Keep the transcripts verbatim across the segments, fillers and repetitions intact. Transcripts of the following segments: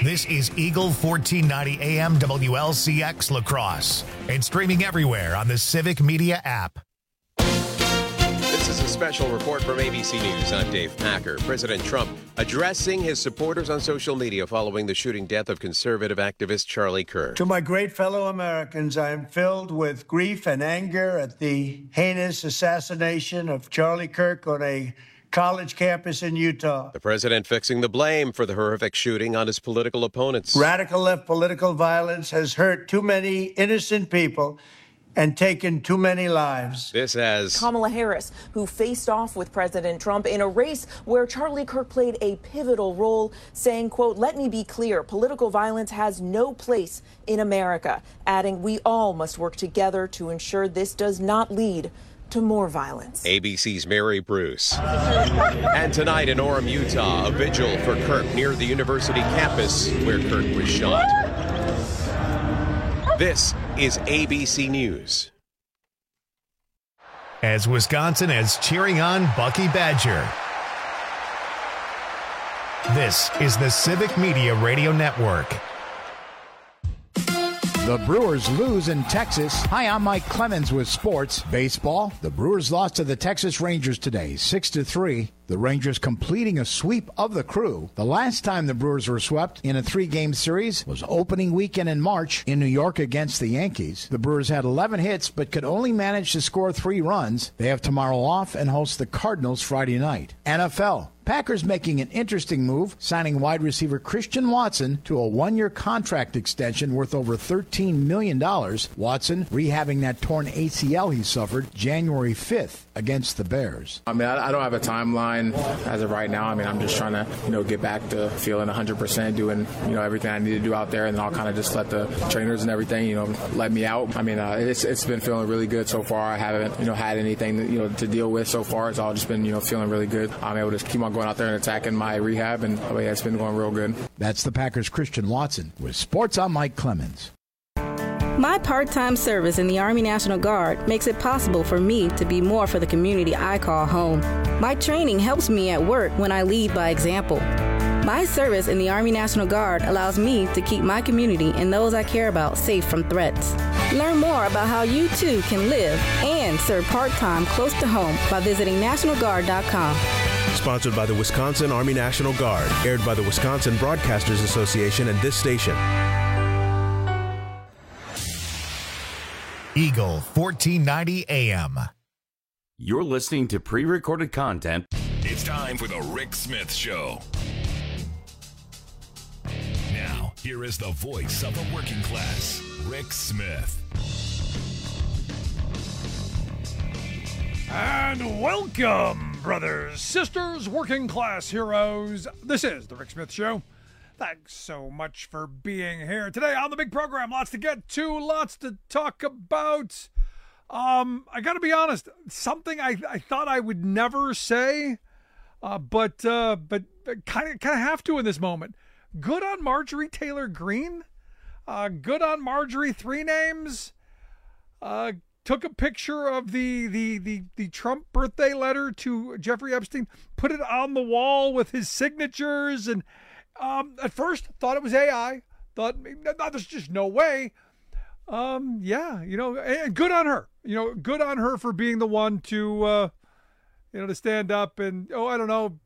This is Eagle fourteen ninety A M W L C X La Crosse and streaming everywhere on the Civic Media app. This is a special report from A B C News. I'm Dave Packer. President Trump addressing his supporters on social media following the shooting death of conservative activist Charlie Kirk. To my great fellow Americans, I am filled with grief and anger at the heinous assassination of Charlie Kirk on a college campus in Utah. The president fixing the blame for the horrific shooting on his political opponents. Radical left political violence has hurt too many innocent people and taken too many lives. This as Kamala Harris, who faced off with President Trump in a race where Charlie Kirk played a pivotal role, saying, quote, "Let me be clear, political violence has no place in America," adding, "We all must work together to ensure this does not lead to more violence." A B C's Mary Bruce. And tonight in Orem, Utah, a vigil for Kirk near the university campus where Kirk was shot. This is A B C News. As Wisconsin is cheering on Bucky Badger. This is the Civic Media Radio Network. The Brewers lose in Texas. Hi, I'm Mike Clemens with sports. Baseball, the Brewers lost to the Texas Rangers today, six to three. The Rangers completing a sweep of the Crew. The last time the Brewers were swept in a three-game series was opening weekend in March in New York against the Yankees. The Brewers had eleven hits but could only manage to score three runs. They have tomorrow off and host the Cardinals Friday night. N F L. Packers making an interesting move, signing wide receiver Christian Watson to a one-year contract extension worth over thirteen million dollars. Watson rehabbing that torn A C L he suffered January fifth against the Bears. I mean, I, I don't have a timeline as of right now. I mean, I'm just trying to, you know, get back to feeling one hundred percent, doing, you know, everything I need to do out there, and then I'll kind of just let the trainers and everything, you know, let me out. I mean, uh, it's it's been feeling really good so far. I haven't, you know, had anything, that, you know, to deal with so far. It's all just been, you know, feeling really good. I'm able to keep on going out there and attacking my rehab, and oh yeah, it's been going real good. That's the Packers' Christian Watson. With sports, I'm Mike Clemens. My part-time service in the Army National Guard makes it possible for me to be more for the community I call home. My training helps me at work when I lead by example. My service in the Army National Guard allows me to keep my community and those I care about safe from threats. Learn more about how you too can live and serve part-time close to home by visiting national guard dot com. Sponsored by the Wisconsin Army National Guard. Aired by the Wisconsin Broadcasters Association and this station. Eagle fourteen ninety A M. You're listening to pre-recorded content. It's time for the Rick Smith Show. Now, here is the voice of the working class, Rick Smith. And welcome, brothers, sisters, working class heroes. This is the Rick Smith Show. Thanks so much for being here today on the big program. Lots to get to, lots to talk about. Um, I got to be honest, something I, I thought I would never say, uh, but uh, but kind of kind of have to in this moment. Good on Marjorie Taylor Greene. Uh, good on Marjorie Three Names. Uh, took a picture of the, the the the Trump birthday letter to Jeffrey Epstein, put it on the wall with his signatures, and um, at first thought it was A I. Thought no, there's just no way. Um, yeah, you know, and good on her. You know, good on her for being the one to, uh, you know, to stand up and, oh, I don't know,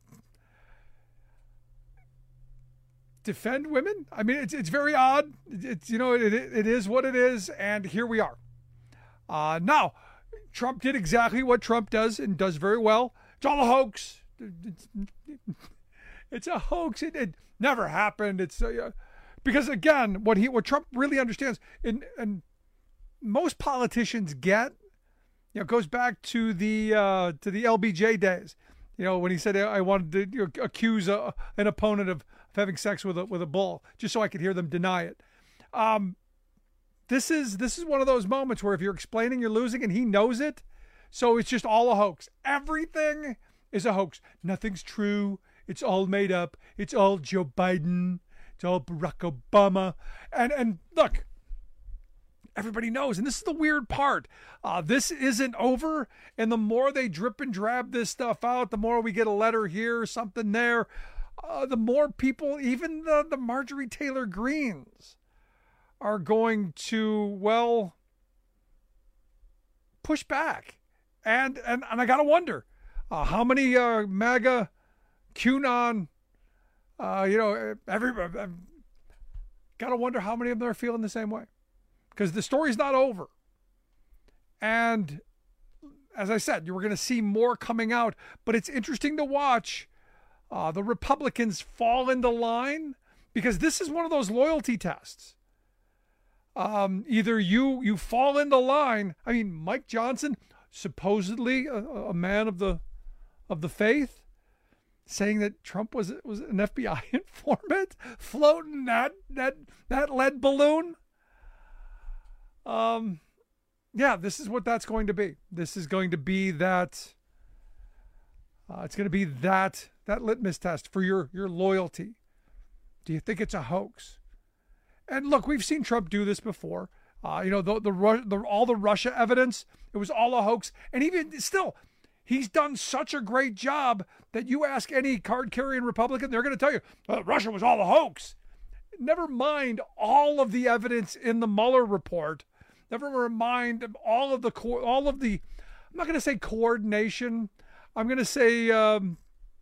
defend women. I mean, it's it's very odd. It's, you know, it it is what it is, and here we are. Uh, now, Trump did exactly what Trump does and does very well. It's all a hoax. It's, it's a hoax. It, it never happened. It's uh, because again, what he what Trump really understands, and and most politicians get, you know, goes back to the uh, to the L B J days. You know, when he said I wanted to you know, accuse a, an opponent of, of having sex with a with a bull, just so I could hear them deny it. Um, this is this is one of those moments where if you're explaining, you're losing, and he knows it. So it's just all a hoax. Everything is a hoax. Nothing's true. It's all made up. It's all Joe Biden. It's all Barack Obama. And and look, everybody knows, and this is the weird part. Uh, this isn't over, and the more they drip and drab this stuff out, the more we get a letter here, something there. uh, the more people, even the, the Marjorie Taylor Greens, are going to, well, push back. And and, and I got to wonder, uh, how many uh, MAGA, QAnon, uh, you know, everybody, I've got to wonder how many of them are feeling the same way. Because the story's not over. And as I said, you were going to see more coming out. But it's interesting to watch uh, the Republicans fall into line, because this is one of those loyalty tests. Um, either you you fall into line. I mean, Mike Johnson, supposedly a, a man of the of the faith, saying that Trump was was an F B I informant, floating that that that lead balloon. Um, yeah, this is what that's going to be. This is going to be that. Uh, it's going to be that that litmus test for your your loyalty. Do you think it's a hoax? And look, we've seen Trump do this before. Uh, you know, the, the the all the Russia evidence, it was all a hoax. And even still, he's done such a great job that you ask any card-carrying Republican, they're going to tell you, oh, Russia was all a hoax. Never mind all of the evidence in the Mueller report. Never mind all of the all of the. I'm not going to say coordination. I'm going to say um,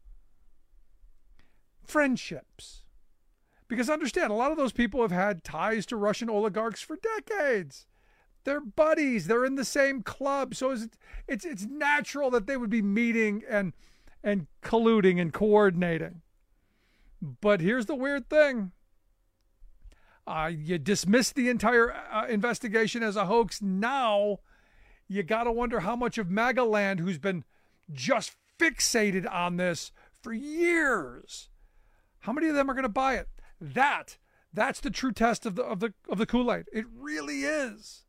friendships. Because understand, a lot of those people have had ties to Russian oligarchs for decades. They're buddies. They're in the same club. So it's it's, it's natural that they would be meeting and and colluding and coordinating. But here's the weird thing. Uh, you dismiss the entire uh, investigation as a hoax. Now you got to wonder how much of MAGA land, who's been just fixated on this for years, how many of them are going to buy it? That, that's the true test of the of the of the Kool-Aid. It really is.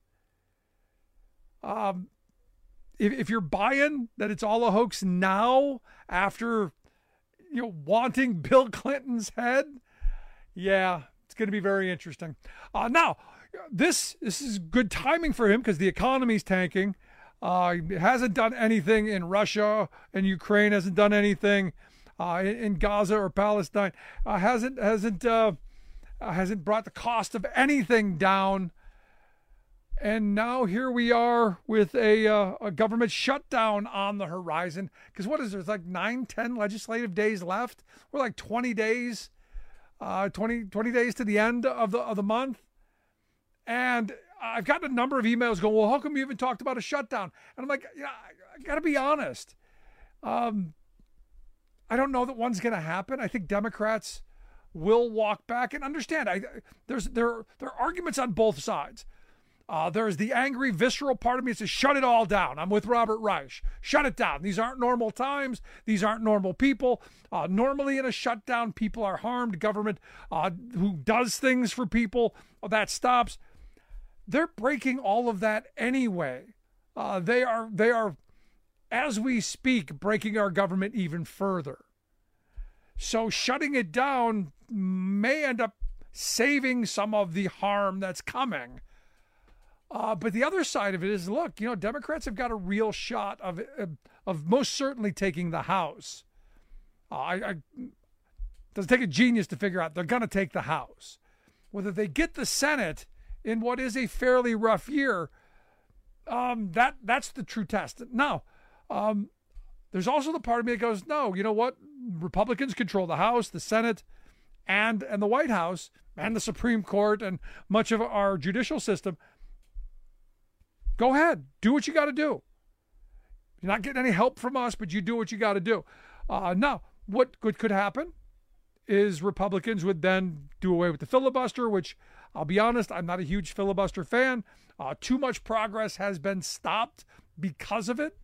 Um, if if you're buying that it's all a hoax now, after you know wanting Bill Clinton's head, yeah, it's going to be very interesting. Uh, now, this this is good timing for him because the economy's tanking. Uh, he hasn't done anything in Russia and Ukraine. Hasn't done anything. Uh, in, in Gaza or Palestine, uh, hasn't hasn't uh, uh, hasn't brought the cost of anything down, and now here we are with a uh, a government shutdown on the horizon. Because what is there? It's like nine, ten legislative days left. We're like twenty days, uh, twenty, twenty days to the end of the of the month, and I've gotten a number of emails going, well, how come you haven't talked about a shutdown? And I'm like, yeah, I, I got to be honest. Um, I don't know that one's going to happen. I think Democrats will walk back and understand. I there's there there are arguments on both sides. Uh, there's the angry, visceral part of me that says, shut it all down. I'm with Robert Reich. Shut it down. These aren't normal times. These aren't normal people. Uh, normally in a shutdown, people are harmed. Government uh, who does things for people, that stops. They're breaking all of that anyway. Uh, they are they are. as we speak, breaking our government even further. So shutting it down may end up saving some of the harm that's coming. Uh, but the other side of it is, look, you know, Democrats have got a real shot of of most certainly taking the House. Uh, I, I doesn't take a genius to figure out they're going to take the House. Whether they get the Senate in what is a fairly rough year, um, that that's the true test. Now, Um, there's also the part of me that goes, no, you know what? Republicans control the House, the Senate, and and the White House, and the Supreme Court, and much of our judicial system. Go ahead. Do what you got to do. You're not getting any help from us, but you do what you got to do. Uh, now, what could, could happen is Republicans would then do away with the filibuster, which, I'll be honest, I'm not a huge filibuster fan. Uh, too much progress has been stopped because of it.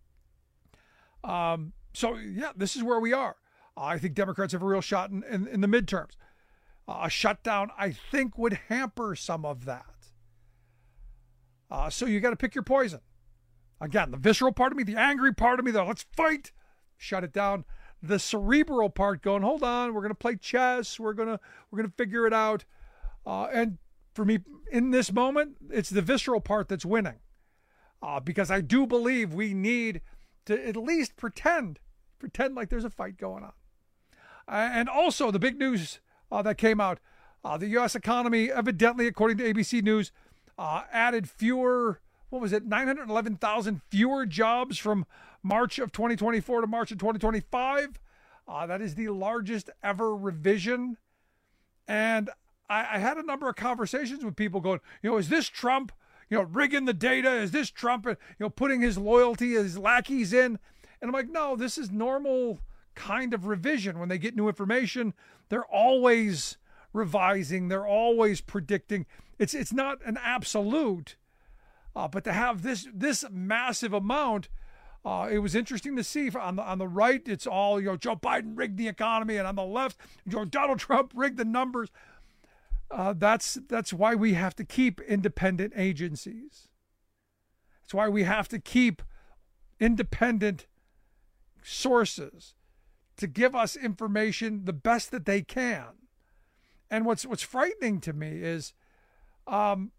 Um, so, yeah, this is where we are. Uh, I think Democrats have a real shot in, in, in the midterms. Uh, a shutdown, I think, would hamper some of that. Uh, so you got to pick your poison. Again, the visceral part of me, the angry part of me, the let's fight, shut it down. The cerebral part going, hold on, we're going to play chess. We're going to we're going to figure it out. Uh, and for me, in this moment, it's the visceral part that's winning. Uh, because I do believe we need to at least pretend, pretend like there's a fight going on. And also the big news uh, that came out, uh, the U S economy, evidently, according to A B C News, uh, added fewer, what was it, nine hundred eleven thousand fewer jobs from March of twenty twenty-four to March of twenty twenty-five. Uh, that is the largest ever revision. And I, I had a number of conversations with people going, you know, is this Trump, you know, rigging the data? Is this Trump, you know, putting his loyalty, his lackeys in? And I'm like, no, this is normal kind of revision. When they get new information, they're always revising. They're always predicting. It's it's not an absolute, uh, but to have this this massive amount, uh, it was interesting to see. On the on the right, it's all, you know, Joe Biden rigged the economy, and on the left, you know, Donald Trump rigged the numbers. Uh, that's that's why we have to keep independent agencies. That's why we have to keep independent sources to give us information the best that they can. And what's what's frightening to me is, um,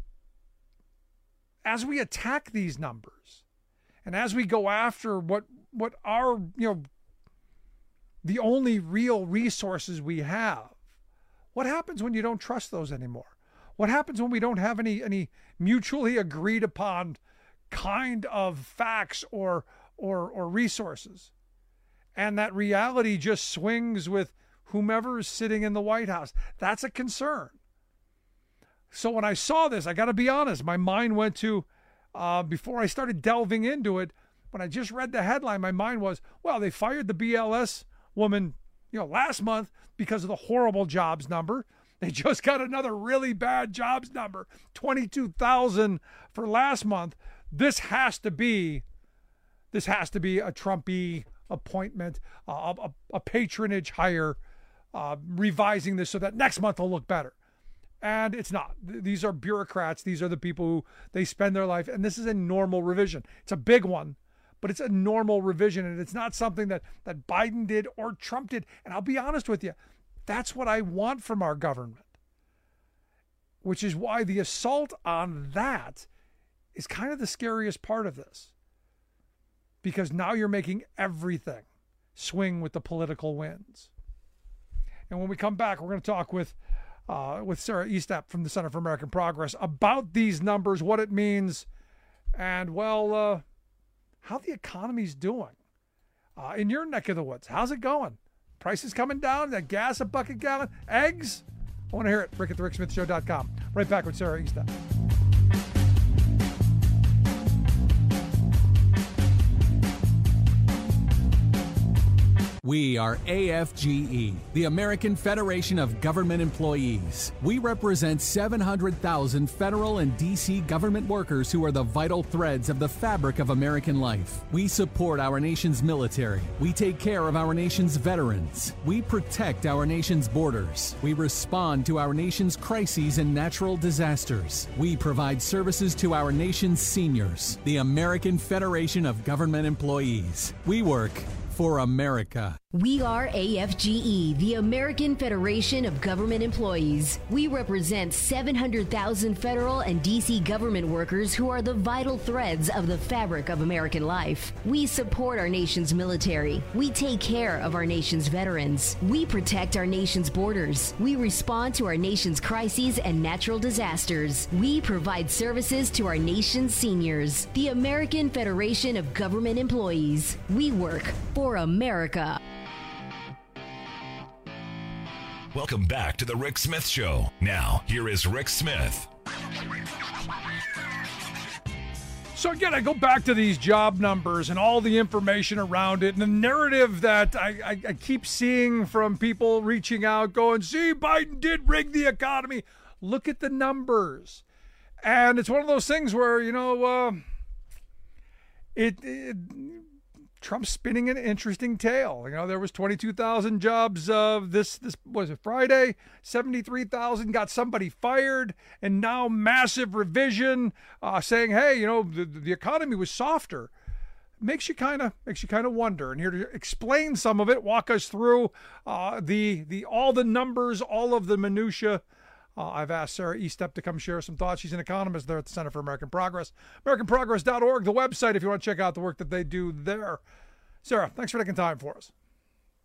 as we attack these numbers, and as we go after what what are, you know, the only real resources we have, what happens when you don't trust those anymore? What happens when we don't have any any mutually agreed upon kind of facts or or or resources, and that reality just swings with whomever is sitting in the White House? That's a concern. So when I saw this, I got to be honest, my mind went to, uh, before I started delving into it, when I just read the headline, my mind was, well, they fired the B L S woman, you know, last month because of the horrible jobs number. They just got another really bad jobs number, twenty-two thousand for last month. This has to be, this has to be a Trumpy appointment, uh, a, a patronage hire, uh, revising this so that next month will look better. And it's not. These are bureaucrats. These are the people who they spend their life. And this is a normal revision. It's a big one, but it's a normal revision. And it's not something that, that Biden did or Trump did. And I'll be honest with you, that's what I want from our government, which is why the assault on that is kind of the scariest part of this. Because now you're making everything swing with the political winds. And when we come back, we're going to talk with uh, with Sarah Estep from the Center for American Progress about these numbers, what it means, and, well, uh, how the economy's doing. Uh, in your neck of the woods, how's it going? Prices coming down? That gas a bucket gallon? Eggs? I want to hear it. Rick at the Rick Smith Show dot com. Right back with Sarah Estep. We are A F G E, the American Federation of Government Employees. We represent seven hundred thousand federal and D C government workers who are the vital threads of the fabric of American life. We support our nation's military. We take care of our nation's veterans. We protect our nation's borders. We respond to our nation's crises and natural disasters. We provide services to our nation's seniors. The American Federation of Government Employees. We work for America. We are A F G E, the American Federation of Government Employees. We represent seven hundred thousand federal and D C government workers who are the vital threads of the fabric of American life. We support our nation's military. We take care of our nation's veterans. We protect our nation's borders. We respond to our nation's crises and natural disasters. We provide services to our nation's seniors. The American Federation of Government Employees. We work for America. Welcome back to the Rick Smith Show. Now, here is Rick Smith. So again, I go back to these job numbers and all the information around it and the narrative that I, I, I keep seeing from people reaching out going, see, Biden did rig the economy. Look at the numbers. And it's one of those things where, you know, uh, it, it Trump's spinning an interesting tale. You know, there was twenty-two thousand jobs uh, this, this was it Friday, seventy-three thousand got somebody fired, and now massive revision uh, saying, hey, you know, the, the economy was softer. Makes you kind of makes you kind of wonder. And here to explain some of it, walk us through uh, the the all the numbers, all of the minutia. Uh, I've asked Sarah Estep to come share some thoughts. She's an economist there at the Center for American Progress. American Progress dot org, the website, if you want to check out the work that they do there. Sarah, thanks for taking time for us.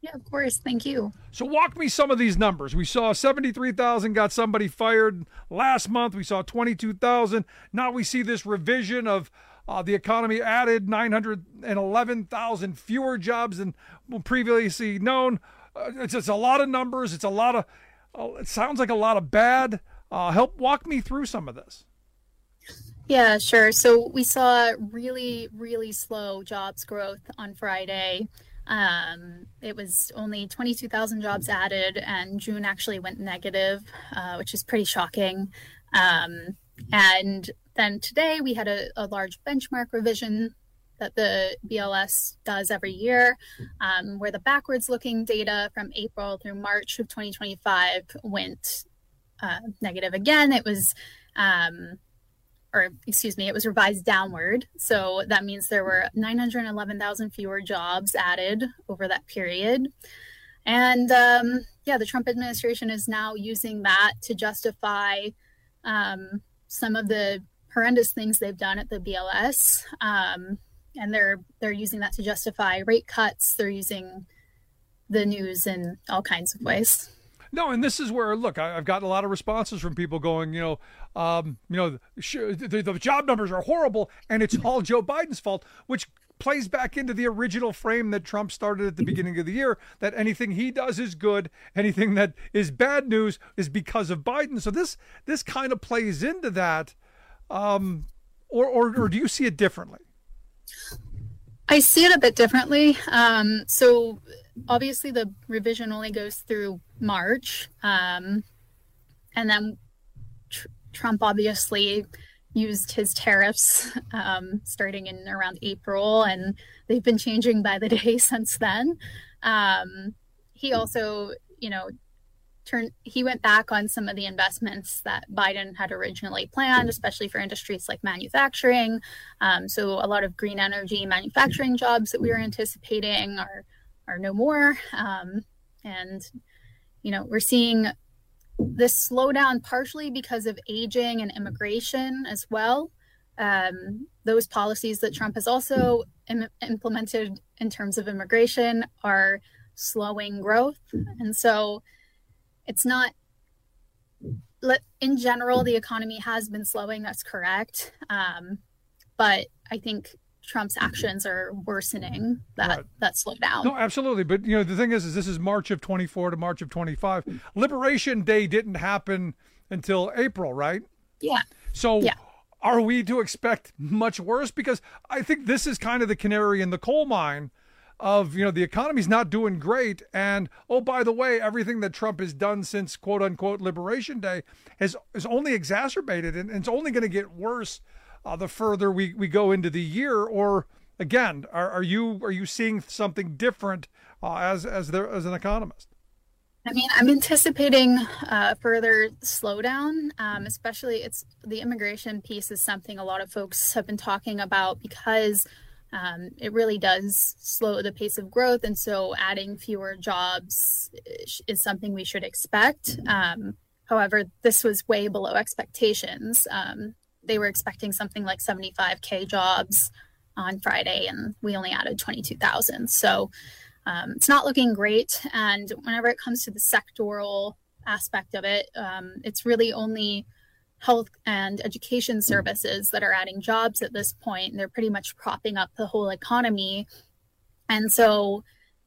Yeah, of course. Thank you. So walk me some of these numbers. We saw seventy-three thousand got somebody fired last month. We saw twenty-two thousand. Now we see this revision of uh, the economy added nine hundred eleven thousand fewer jobs than previously known. Uh, it's, it's a lot of numbers. It's a lot of, uh, it sounds like a lot of bad. Uh, help walk me through some of this. Yeah, sure. So we saw really, really slow jobs growth on Friday. Um, it was only twenty-two thousand jobs added, and June actually went negative, uh, which is pretty shocking. Um, and then today we had a, a large benchmark revision that the B L S does every year, um, where the backwards looking data from April through March of twenty twenty-five went uh, negative again. It was um, or excuse me, it was revised downward. So that means there were nine hundred eleven thousand fewer jobs added over that period. And um, yeah, the Trump administration is now using that to justify um, some of the horrendous things they've done at the B L S. Um, and they're they're using that to justify rate cuts. They're using the news in all kinds of ways. No, and this is where, look, I, I've gotten a lot of responses from people going, you know, um, you know, the, the job numbers are horrible, and it's all Joe Biden's fault, which plays back into the original frame that Trump started at the beginning of the year, that anything he does is good, anything that is bad news is because of Biden. So this this kind of plays into that, um, or, or or do you see it differently? I see it a bit differently. Um, so obviously the revision only goes through March. Um, and then tr- Trump obviously used his tariffs um, starting in around April, and they've been changing by the day since then. Um, he also, you know, turned, he went back on some of the investments that Biden had originally planned, especially for industries like manufacturing. Um, so a lot of green energy manufacturing jobs that we were anticipating are, are no more. Um, and, you know, we're seeing this slowdown partially because of aging and immigration as well. Um, those policies that Trump has also im- implemented in terms of immigration are slowing growth. And so it's not, in general, the economy has been slowing. That's correct. Um, but I think Trump's actions are worsening that, right. that slowdown. No, absolutely. But, you know, the thing is, is this is March of twenty-four to March of twenty-five. Liberation Day didn't happen until April, right? Yeah. So yeah. Are we to expect much worse? Because I think this is kind of the canary in the coal mine of, you know, the economy's not doing great. And, oh, by the way, everything that Trump has done since, quote unquote, Liberation Day has, has only exacerbated, and, and it's only going to get worse uh, the further we, we go into the year. Or again, are, are you are you seeing something different uh, as as there as an economist? I mean, I'm anticipating uh, further slowdown, um, especially it's the immigration piece is something a lot of folks have been talking about because Um, it really does slow the pace of growth. And so adding fewer jobs is something we should expect. Um, however, this was way below expectations. Um, they were expecting something like seventy-five K jobs on Friday, and we only added twenty-two thousand. So um, it's not looking great. And whenever it comes to the sectoral aspect of it, um, it's really only health and education services that are adding jobs at this point. They're pretty much propping up the whole economy. And so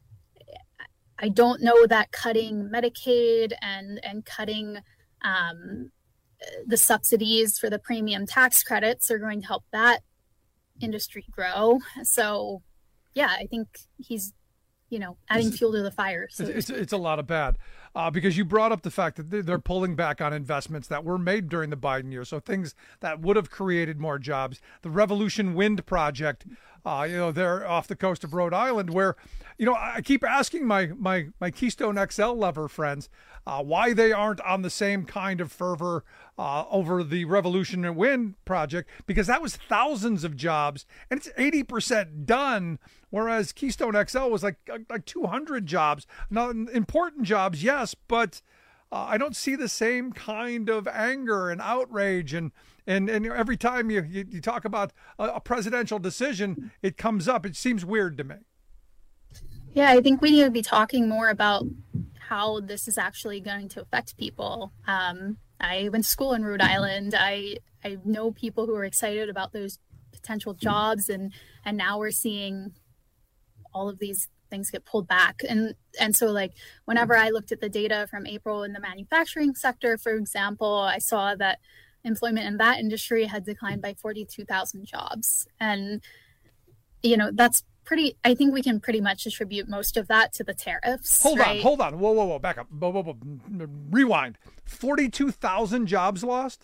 I don't know that cutting Medicaid and, and cutting um, the subsidies for the premium tax credits are going to help that industry grow. So, yeah, I think he's, you know, adding fuel to the fire. So it's, it's, it's a lot of bad uh, because you brought up the fact that they're pulling back on investments that were made during the Biden year. So things that would have created more jobs. The Revolution Wind Project, uh, you know, they're off the coast of Rhode Island where, you know, I keep asking my my, my Keystone X L lover friends uh, why they aren't on the same kind of fervor uh, over the Revolution Wind Project, because that was thousands of jobs and it's eighty percent done. Whereas Keystone X L was like like two hundred jobs, not important jobs, yes, but uh, I don't see the same kind of anger and outrage. And and, and every time you, you, you talk about a, a presidential decision, it comes up. It seems weird to me. Yeah, I think we need to be talking more about how this is actually going to affect people. Um, I went to school in Rhode Island. I I know people who are excited about those potential jobs, and and now we're seeing all of these things get pulled back. And and so like whenever I looked at the data from April in the manufacturing sector, for example, I saw that employment in that industry had declined by forty-two thousand jobs. And, you know, that's pretty, I think we can pretty much attribute most of that to the tariffs. Hold right? on, hold on. Whoa, whoa, whoa, back up. Whoa, whoa, whoa. Rewind. forty-two thousand jobs lost?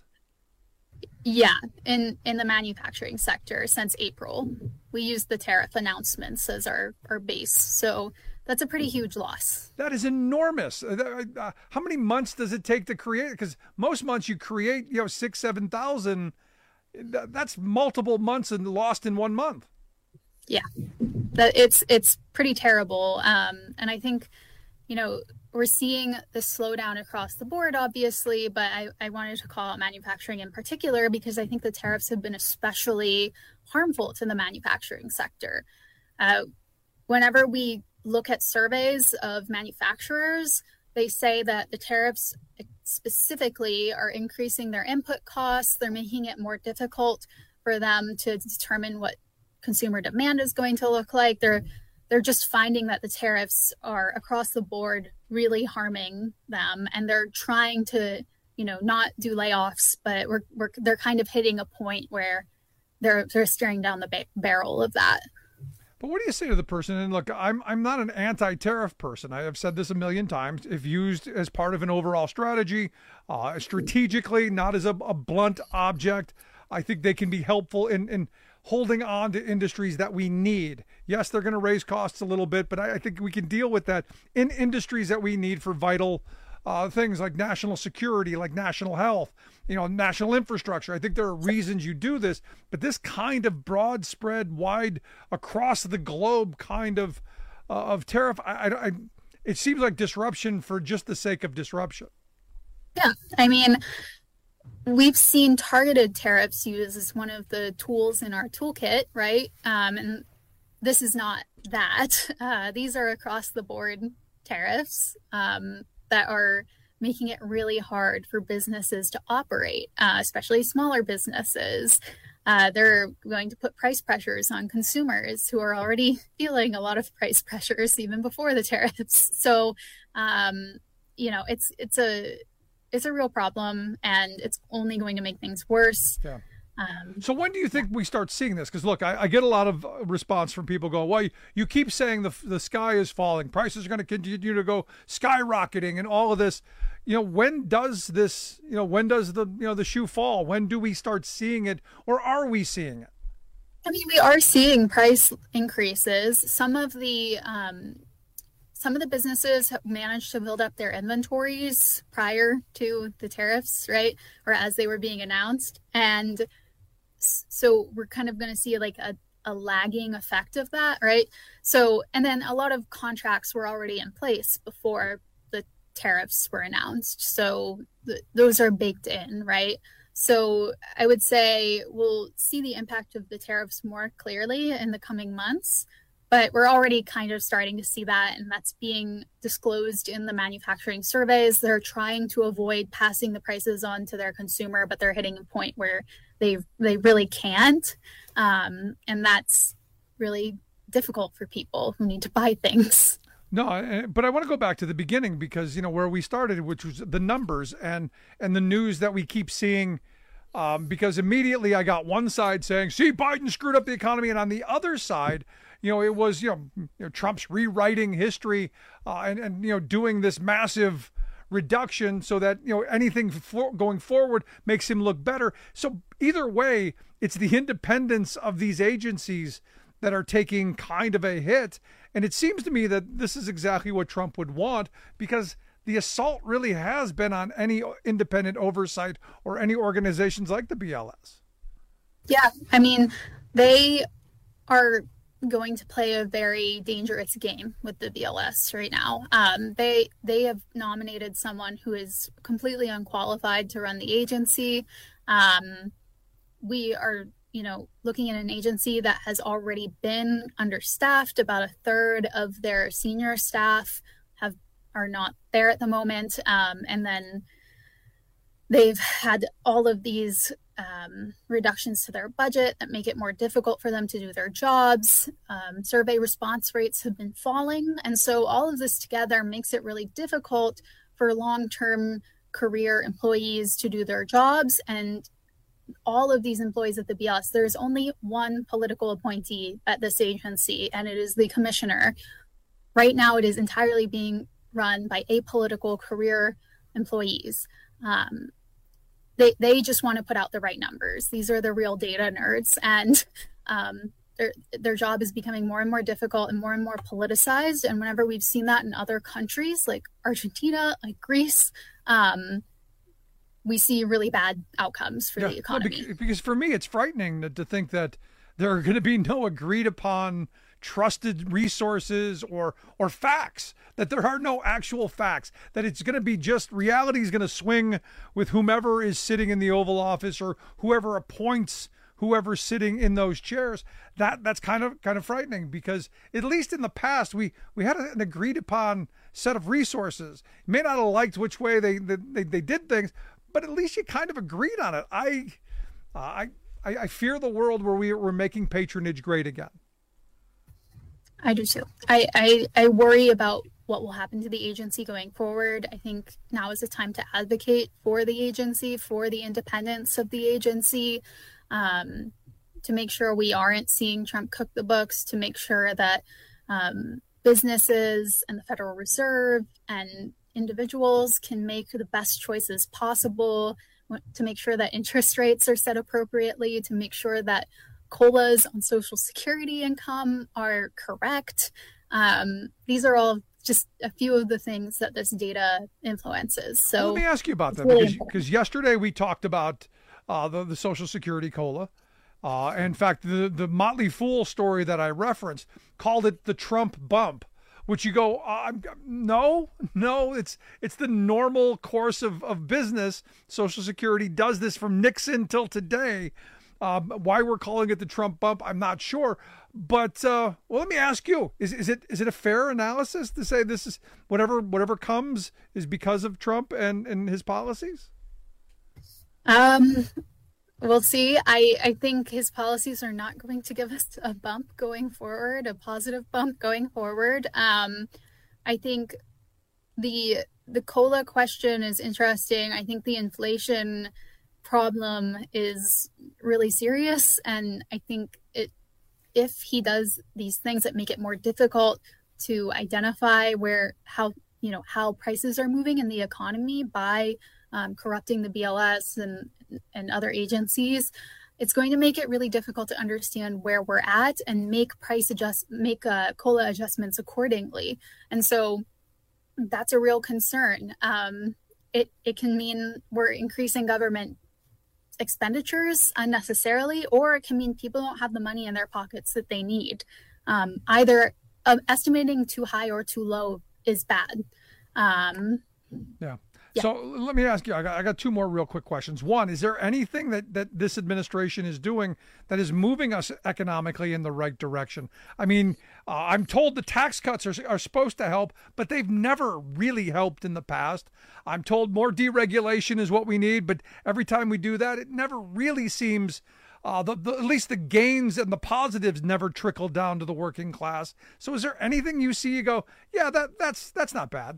Yeah, in, in the manufacturing sector since April. We use the tariff announcements as our, our base. So that's a pretty huge loss. That is enormous. Uh, uh, how many months does it take to create? Because most months you create, you know, six, seven thousand. That's multiple months and lost in one month. Yeah, that it's it's pretty terrible. Um, and I think, you know, we're seeing the slowdown across the board, obviously, but I, I wanted to call out manufacturing in particular because I think the tariffs have been especially harmful to the manufacturing sector. Uh, whenever we look at surveys of manufacturers, they say that the tariffs specifically are increasing their input costs. They're making it more difficult for them to determine what consumer demand is going to look like. They're they're just finding that the tariffs are across the board really harming them, and they're trying to, you know, not do layoffs, but we're, we're they're kind of hitting a point where they're they're staring down the ba- barrel of that. But what do you say to the person? And look, I'm I'm not an anti-tariff person. I have said this a million times. If used as part of an overall strategy, uh, strategically, not as a, a blunt object, I think they can be helpful in in holding on to industries that we need. Yes, they're going to raise costs a little bit, but I, I think we can deal with that in industries that we need for vital uh, things like national security, like national health, you know, national infrastructure. I think there are reasons you do this, but this kind of broad spread, wide across the globe kind of uh, of tariff, I, I, I, it seems like disruption for just the sake of disruption. Yeah, I mean, we've seen targeted tariffs used as one of the tools in our toolkit, right? Um, and this is not that. Uh, these are across the board tariffs um, that are making it really hard for businesses to operate, uh, especially smaller businesses. Uh, they're going to put price pressures on consumers who are already feeling a lot of price pressures even before the tariffs. So, um, you know, it's it's a it's a real problem, and it's only going to make things worse. Yeah. Um, so when do you think we start seeing this? Because look, I, I get a lot of response from people going, well, you, you keep saying the the sky is falling, prices are going to continue to go skyrocketing and all of this. You know, when does this, you know, when does the, you know, the shoe fall? When do we start seeing it, or are we seeing it? I mean, we are seeing price increases. Some of the um, some of the businesses have managed to build up their inventories prior to the tariffs, right? Or as they were being announced. And so we're kind of going to see like a, a lagging effect of that, right? So, and then a lot of contracts were already in place before the tariffs were announced. So th- those are baked in, right? So I would say we'll see the impact of the tariffs more clearly in the coming months. But we're already kind of starting to see that, and that's being disclosed in the manufacturing surveys. They're trying to avoid passing the prices on to their consumer, but they're hitting a point where they they really can't. Um, and that's really difficult for people who need to buy things. No, but I want to go back to the beginning because, you know, where we started, which was the numbers and and the news that we keep seeing. Um, because immediately I got one side saying, see, Biden screwed up the economy. And on the other side, you know, it was, you know, you know Trump's rewriting history uh, and, and, you know, doing this massive reduction so that, you know, anything for, going forward makes him look better. So either way, it's the independence of these agencies that are taking kind of a hit. And it seems to me that this is exactly what Trump would want, because the assault really has been on any independent oversight or any organizations like the B L S. Yeah, I mean, they are going to play a very dangerous game with the B L S right now. Um, they they have nominated someone who is completely unqualified to run the agency. Um, we are you know, looking at an agency that has already been understaffed. About a third of their senior staff have are not there at the moment. Um, and then they've had all of these um, reductions to their budget that make it more difficult for them to do their jobs. Um, survey response rates have been falling. And so all of this together makes it really difficult for long-term career employees to do their jobs. And all of these employees at the B L S, there's only one political appointee at this agency, and it is the commissioner. Right now, it is entirely being run by apolitical career employees. Um, they they just want to put out the right numbers. These are the real data nerds, and um, their their job is becoming more and more difficult and more and more politicized. And whenever we've seen that in other countries like Argentina, like Greece, um, we see really bad outcomes for yeah, the economy. Because for me, it's frightening to, to think that there are going to be no agreed upon trusted resources or or facts, that there are no actual facts, that it's going to be just reality is going to swing with whomever is sitting in the Oval Office or whoever appoints whoever's sitting in those chairs. That that's kind of kind of frightening, because at least in the past we we had an agreed upon set of resources. You may not have liked which way they they, they did things, but at least you kind of agreed on it. I uh, I I fear the world where we we're making patronage great again. I do too. I, I, I worry about what will happen to the agency going forward. I think now is the time to advocate for the agency, for the independence of the agency, um, to make sure we aren't seeing Trump cook the books, to make sure that um, businesses and the Federal Reserve and individuals can make the best choices possible, to make sure that interest rates are set appropriately, to make sure that COLAs on Social Security income are correct. Um, these are all just a few of the things that this data influences. So well, let me ask you about that, really because, because yesterday we talked about uh, the, the Social Security COLA. Uh, in fact, the, the Motley Fool story that I referenced called it the Trump bump, which you go, uh, no, no, it's it's the normal course of, of business. Social Security does this from Nixon till today. Um, why we're calling it the Trump bump, I'm not sure. But uh, well, let me ask you: is is it is it a fair analysis to say this is whatever whatever comes is because of Trump and, and his policies? Um, we'll see. I I think his policies are not going to give us a bump going forward, a positive bump going forward. Um, I think the the COLA question is interesting. I think the inflation problem is really serious, and I think it if he does these things that make it more difficult to identify where how you know how prices are moving in the economy by um, corrupting the B L S and and other agencies, it's going to make it really difficult to understand where we're at and make price adjust make uh, COLA adjustments accordingly. And so that's a real concern. Um, it it can mean we're increasing government expenditures unnecessarily, or it can mean people don't have the money in their pockets that they need. Um, either uh, estimating too high or too low is bad. Um, yeah. yeah. So let me ask you, I got, I got two more real quick questions. One, is there anything that, that this administration is doing that is moving us economically in the right direction? I mean, uh, I'm told the tax cuts are, are supposed to help, but they've never really helped in the past. I'm told more deregulation is what we need, but every time we do that, it never really seems, uh, the, the, at least the gains and the positives never trickle down to the working class. So is there anything you see, you go, yeah, that that's that's not bad?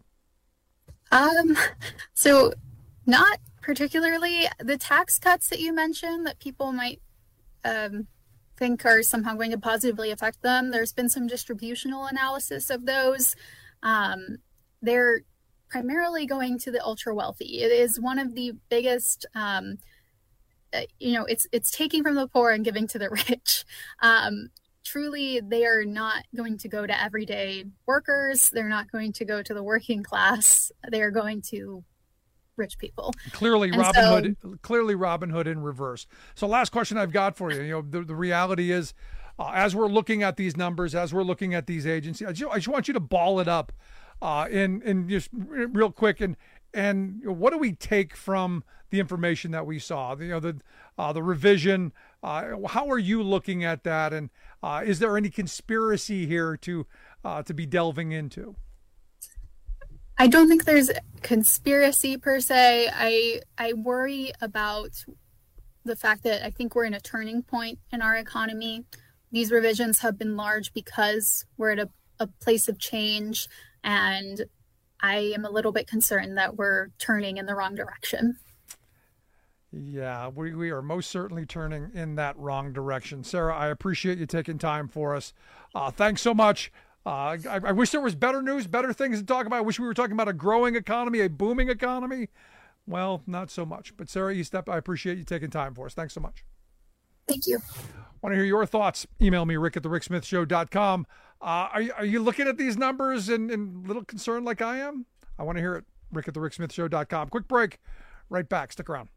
Um, so not particularly. The tax cuts that you mentioned that people might um, think are somehow going to positively affect them, there's been some distributional analysis of those. Um, they're primarily going to the ultra wealthy. It is one of the biggest, um, uh, you know, it's it's taking from the poor and giving to the rich. Um, truly, they are not going to go to everyday workers. They're not going to go to the working class. They are going to rich people. Clearly, and Robin so, Hood. Clearly, Robin Hood in reverse. So, last question I've got for you. You know, the, the reality is, uh, as we're looking at these numbers, as we're looking at these agencies, I just, I just want you to ball it up, uh, in in just real quick. And and you know, what do we take from the information that we saw? You know, the uh, the revision Uh, how are you looking at that? And uh, is there any conspiracy here to uh, to be delving into? I don't think there's conspiracy per se. I I worry about the fact that I think we're in a turning point in our economy. These revisions have been large because we're at a, a place of change, and I am a little bit concerned that we're turning in the wrong direction. Yeah, we, we are most certainly turning in that wrong direction. Sarah, I appreciate you taking time for us. Uh, thanks so much. Uh, I, I wish there was better news, better things to talk about. I wish we were talking about a growing economy, a booming economy. Well, not so much. But Sarah Estep, I appreciate you taking time for us. Thanks so much. Thank you. Want to hear your thoughts? Email me, rick at the rick smith show dot com. Uh, are, you, are you looking at these numbers and, and a little concerned like I am? I want to hear it. rick at the rick smith show dot com. Quick break. Right back. Stick around.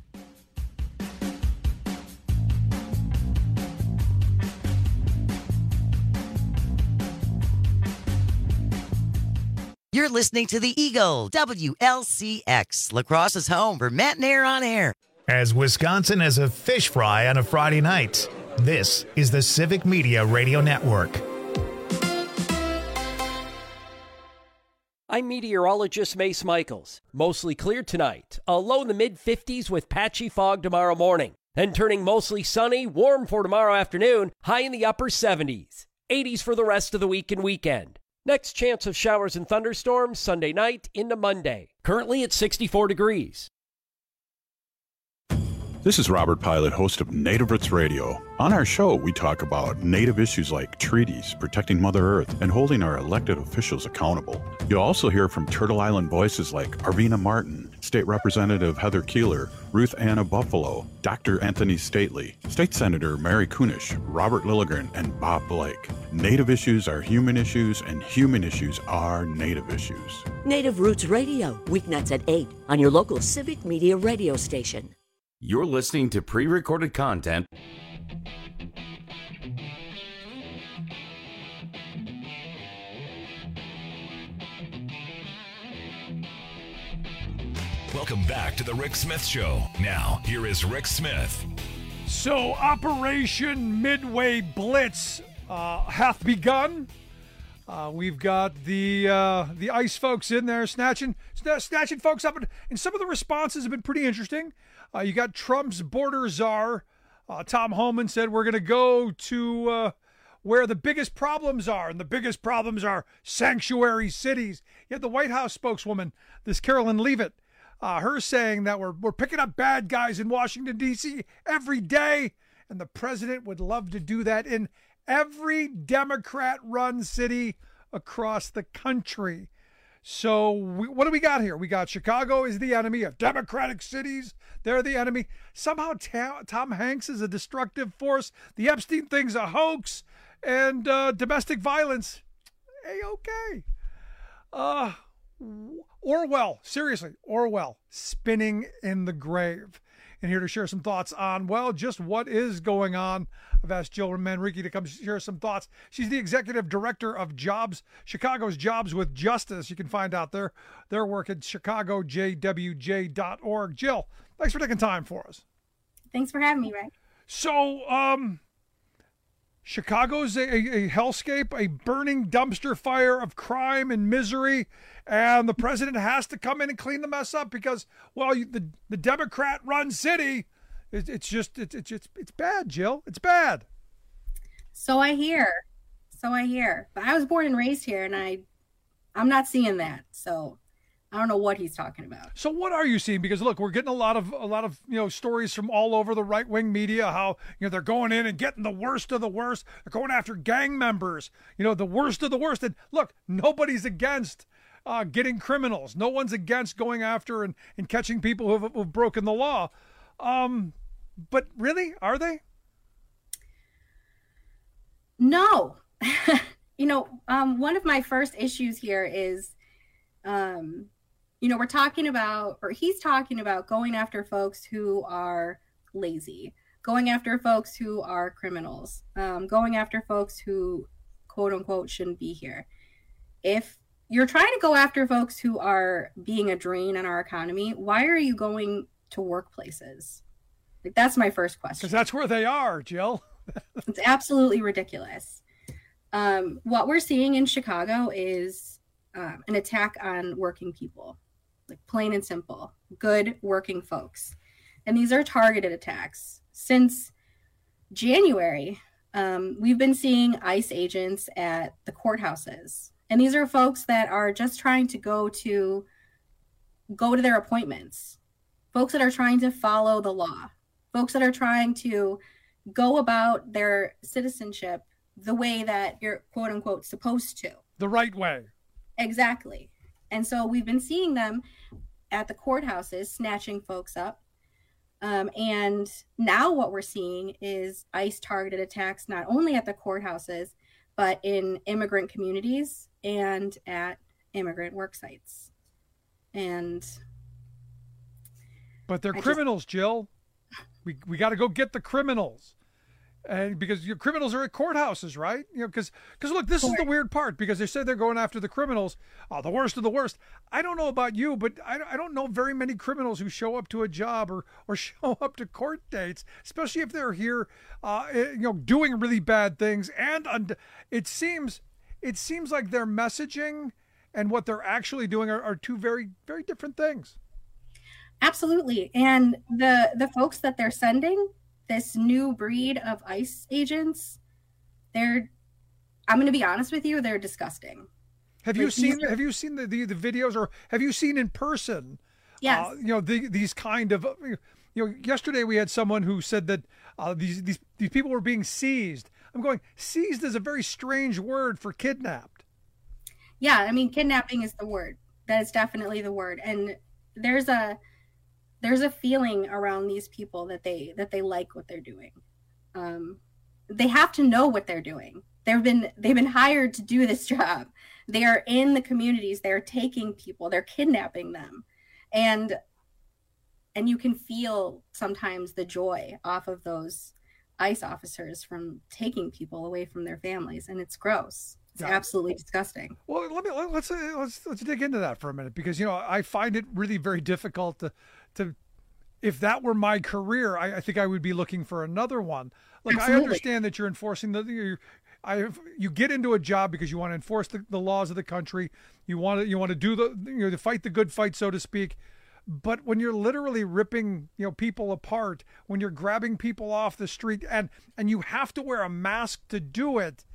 You're listening to the Eagle, W L C X, La Crosse's home for Matt and Air on air. As Wisconsin has a fish fry on a Friday night, this is the Civic Media Radio Network. I'm meteorologist Mace Michaels. Mostly clear tonight. A low in the mid fifties with patchy fog tomorrow morning. Then turning mostly sunny, warm for tomorrow afternoon, high in the upper seventies. eighties for the rest of the week and weekend. Next chance of showers and thunderstorms Sunday night into Monday. Currently at sixty-four degrees. This is Robert Pilot, host of Native Roots Radio. On our show, we talk about Native issues like treaties, protecting Mother Earth, and holding our elected officials accountable. You'll also hear from Turtle Island voices like Arvina Martin, State Representative Heather Keeler, Ruth Anna Buffalo, Doctor Anthony Stately, State Senator Mary Kunish, Robert Lilligren, and Bob Blake. Native issues are human issues, and human issues are Native issues. Native Roots Radio, weeknights at eight on your local Civic Media radio station. You're listening to pre-recorded content. Welcome back to the Rick Smith Show. Now, here is Rick Smith. So, Operation Midway Blitz uh, hath begun. Uh, we've got the uh, the ICE folks in there snatching snatching folks up, and, and some of the responses have been pretty interesting. Uh, you got Trump's border czar, uh, Tom Homan, said we're going to go to uh, where the biggest problems are, and the biggest problems are sanctuary cities. You had the White House spokeswoman, this Carolyn Leavitt, uh, her saying that we're we're picking up bad guys in Washington, D C every day, and the president would love to do that in every Democrat-run city across the country. So we, what do we got here? We got Chicago is the enemy of Democratic cities. They're the enemy. Somehow ta- Tom Hanks is a destructive force. The Epstein thing's a hoax. And uh, domestic violence, A-okay. Uh, Orwell, seriously, Orwell, spinning in the grave. And here to share some thoughts on, well, just what is going on. I've asked Jill Manrique to come share some thoughts. She's the executive director of Jobs, Chicago's Jobs with Justice. You can find out their, their work at chicago j w j dot org. Jill, thanks for taking time for us. Thanks for having me, Rick. So, um, Chicago's a, a, a hellscape, a burning dumpster fire of crime and misery, and the president has to come in and clean the mess up because, well, you, the the Democrat-run city, it, it's just it, it's it's it's bad, Jill. It's bad. So I hear, so I hear. But I was born and raised here, and I, I'm not seeing that. So I don't know what he's talking about. So what are you seeing? Because look, we're getting a lot of a lot of you know stories from all over the right wing media how you know they're going in and getting the worst of the worst. They're going after gang members. You know the worst of the worst. And look, nobody's against uh, getting criminals. No one's against going after and, and catching people who've, who've broken the law. Um, but really, are they? No. you know, um, one of my first issues here is. Um, You know, we're talking about, or he's talking about going after folks who are lazy, going after folks who are criminals, um, going after folks who, quote unquote, shouldn't be here. If you're trying to go after folks who are being a drain on our economy, why are you going to workplaces? Like, that's my first question. Because that's where they are, Jill. It's absolutely ridiculous. Um, what we're seeing in Chicago is um, an attack on working people, like plain and simple, good working folks. And these are targeted attacks. Since January, um, we've been seeing ICE agents at the courthouses. And these are folks that are just trying to go to go to their appointments, folks that are trying to follow the law, folks that are trying to go about their citizenship the way that you're quote unquote supposed to. The right way. Exactly. And so we've been seeing them at the courthouses snatching folks up. Um, and now what we're seeing is ICE targeted attacks, not only at the courthouses, but in immigrant communities and at immigrant work sites. And but they're I criminals, just, Jill. We we got to go get the criminals. And because your criminals are at courthouses, right? You know, because because look, this is the weird part, because they said they're going after the criminals, oh, the worst of the worst. I don't know about you, but I, I don't know very many criminals who show up to a job or or show up to court dates, especially if they're here, uh, you know, doing really bad things. And und- it seems it seems like their messaging and what they're actually doing are, are two very very different things. Absolutely, and the the folks that they're sending, this new breed of ICE agents, they're, I'm going to be honest with you, they're disgusting. Have you like, seen are, Have you seen the, the the videos, or have you seen in person? Yes. Uh, you know the, these kind of, you know, yesterday we had someone who said that uh, these these these people were being seized. I'm going, seized is a very strange word for kidnapped. Yeah, I mean, kidnapping is the word. That is definitely the word, and there's a there's a feeling around these people that they that they like what they're doing. Um, they have to know what they're doing. They've been they've been hired to do this job. They are in the communities. They're taking people. They're kidnapping them, and and you can feel sometimes the joy off of those ICE officers from taking people away from their families, and it's gross. It's yeah. absolutely disgusting. Well, let me let's let's let's dig into that for a minute, because you know I find it really very difficult to to if that were my career, I, I think I would be looking for another one. Like absolutely. I understand that you're enforcing the you're, I you get into a job because you want to enforce the, the laws of the country. You want to you want to do the you know to fight the good fight, so to speak. But when you're literally ripping, you know, people apart, when you're grabbing people off the street, and and you have to wear a mask to do it,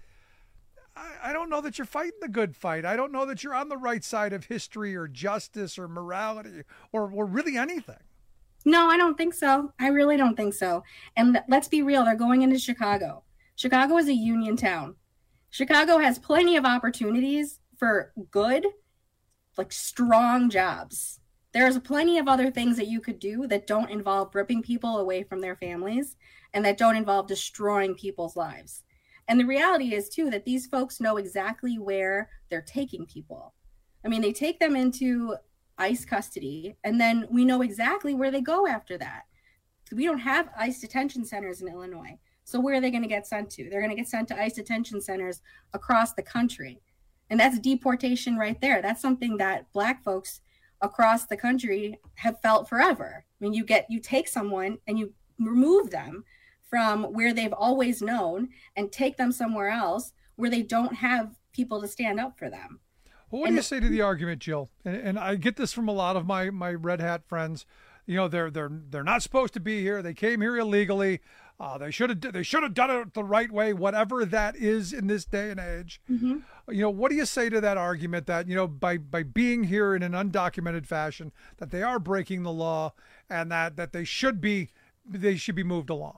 I, I don't know that you're fighting the good fight. I don't know that you're on the right side of history or justice or morality or or really anything. No, I don't think so. I really don't think so. And let's be real, they're going into Chicago. Chicago is a union town. Chicago has plenty of opportunities for good, like strong jobs. There's plenty of other things that you could do that don't involve ripping people away from their families and that don't involve destroying people's lives. And the reality is, too, that these folks know exactly where they're taking people. I mean, they take them into ICE custody, and then we know exactly where they go after that. We don't have ICE detention centers in Illinois. So where are they going to get sent to? They're going to get sent to ICE detention centers across the country. And that's deportation right there. That's something that Black folks across the country have felt forever. I mean, you get, you take someone and you remove them from where they've always known and take them somewhere else where they don't have people to stand up for them. Well, what and do you say to the argument, Jill? And, and I get this from a lot of my, my red hat friends. You know, they're they're they're not supposed to be here. They came here illegally. Uh, they should have they should have done it the right way, whatever that is in this day and age. Mm-hmm. You know, what do you say to that argument that, you know, by by being here in an undocumented fashion, that they are breaking the law and that that they should be they should be moved along?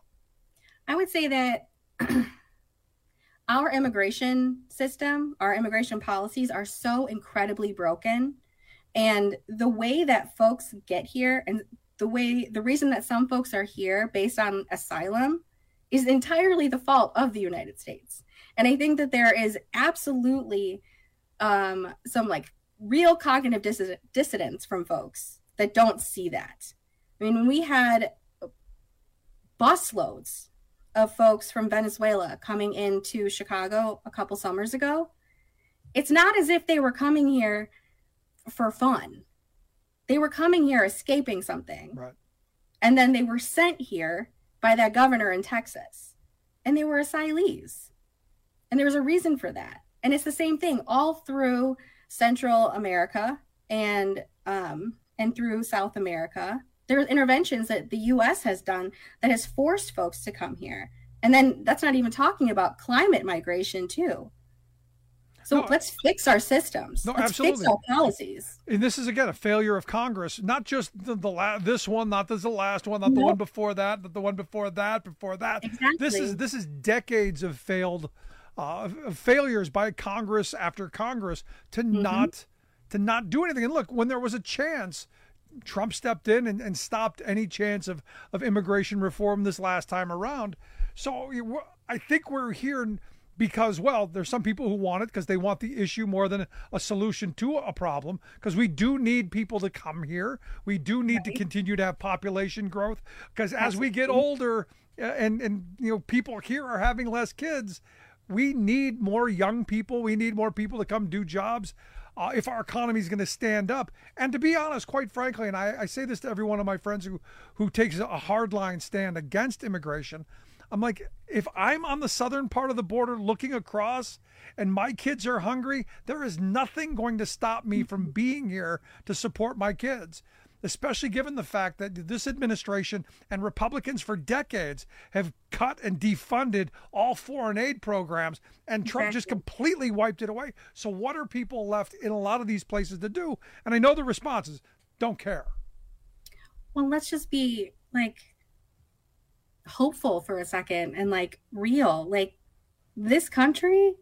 I would say that our immigration system, our immigration policies are so incredibly broken, and the way that folks get here and the way, the reason that some folks are here based on asylum is entirely the fault of the United States. And I think that there is absolutely um, some like real cognitive dis- dissidence from folks that don't see that. I mean, when we had busloads of folks from Venezuela coming into Chicago a couple summers ago, it's not as if they were coming here for fun. They were coming here escaping something. Right. And then they were sent here by that governor in Texas, and they were asylees. And there was a reason for that. And it's the same thing all through Central America and um, and through South America. There are interventions that the U S has done that has forced folks to come here. And then that's not even talking about climate migration too. So no, let's fix our systems. No, let's absolutely. fix our policies. And this is, again, a failure of Congress, not just the, the la- this one, not this the last one, not nope. the one before that, but the one before that, before that. Exactly. This is this is decades of failed uh, of failures by Congress after Congress to mm-hmm. not to not do anything. And look, when there was a chance, Trump stepped in and, and stopped any chance of, of immigration reform this last time around. So I think we're here because, well, there's some people who want it because they want the issue more than a solution to a problem, because we do need people to come here. We do need right. to continue to have population growth, because as we get older and, and you know people here are having less kids, we need more young people. We need more people to come do jobs. Uh, if our economy is going to stand up. And to be honest, quite frankly, and I, I say this to every one of my friends who, who takes a hardline stand against immigration, I'm like, if I'm on the southern part of the border looking across and my kids are hungry, there is nothing going to stop me from being here to support my kids, especially given the fact that this administration and Republicans for decades have cut and defunded all foreign aid programs, and Trump exactly. just completely wiped it away. So what are people left in a lot of these places to do? And I know the response is, don't care. Well, let's just be like hopeful for a second and like real. Like this country,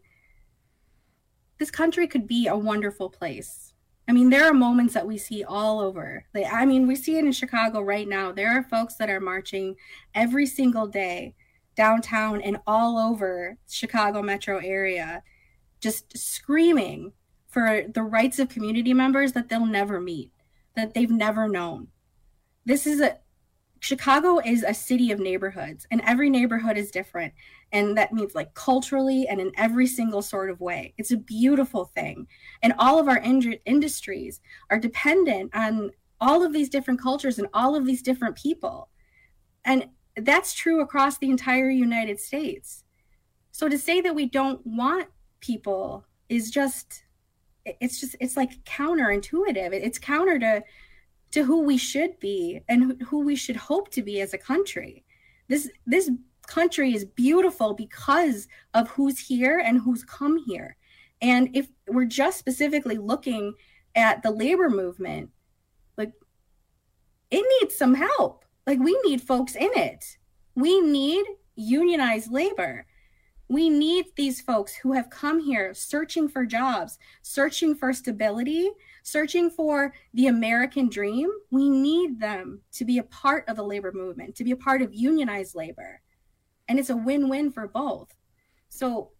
this country could be a wonderful place. I mean, there are moments that we see all over. Like, I mean, we see it in Chicago right now. There are folks that are marching every single day downtown and all over Chicago metro area, just screaming for the rights of community members that they'll never meet, that they've never known. This is a, Chicago is a city of neighborhoods, and every neighborhood is different. And that means like culturally and in every single sort of way. It's a beautiful thing. And all of our in- industries are dependent on all of these different cultures and all of these different people. And that's true across the entire United States. So to say that we don't want people is just, it's just, it's like counterintuitive. It's counter to, to who we should be and who we should hope to be as a country. This, this, country is beautiful because of who's here and who's come here. And if we're just specifically looking at the labor movement, like it needs some help. Like we need folks in it. We need unionized labor. We need these folks who have come here searching for jobs, searching for stability, searching for the American dream. We need them to be a part of the labor movement, to be a part of unionized labor. And it's a win-win for both. So